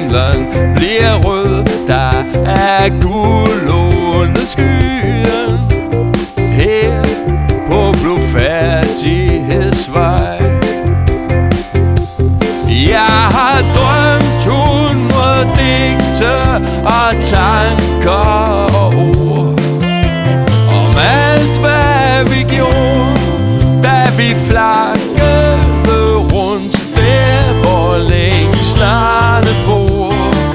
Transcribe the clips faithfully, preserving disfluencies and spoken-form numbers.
himlen bliver rød. Der er guld under skyen her på blufærdighedsvej. Jeg har drømt hundrede digte og tanker og ord om alt hvad vi gjorde, da vi flakkede rundt der hvor længslerne bor.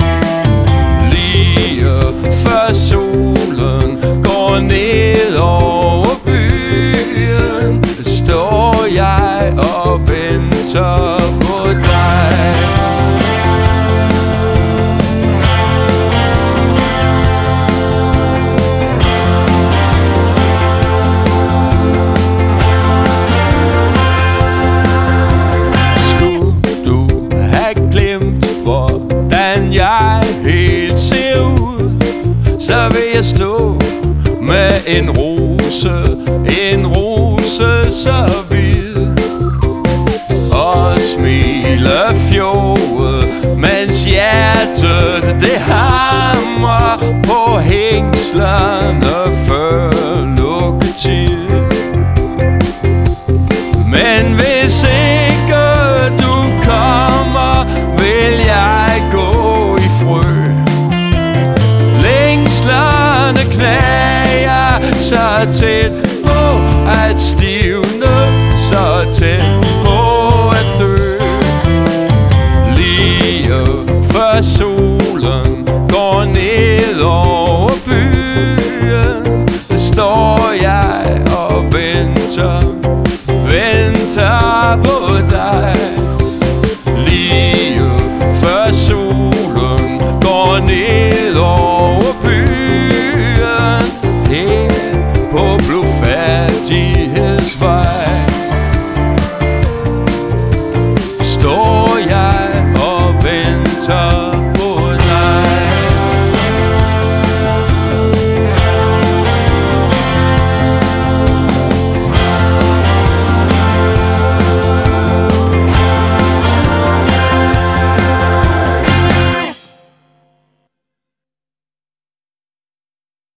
Lige før solen går ned over byen, står jeg og venter på dig. Skulle du have glemt hvordan jeg helt ser ud, så vil jeg stå med en rose, en rose så hvid, og smile fjode, mens hjertet det hamrer på hængslerne før lukketid. Men hvis ikke du kommer, vil jeg gå i frø. Længslerne knager så tæt på at stivne, så tæt på at dø. Lige før solen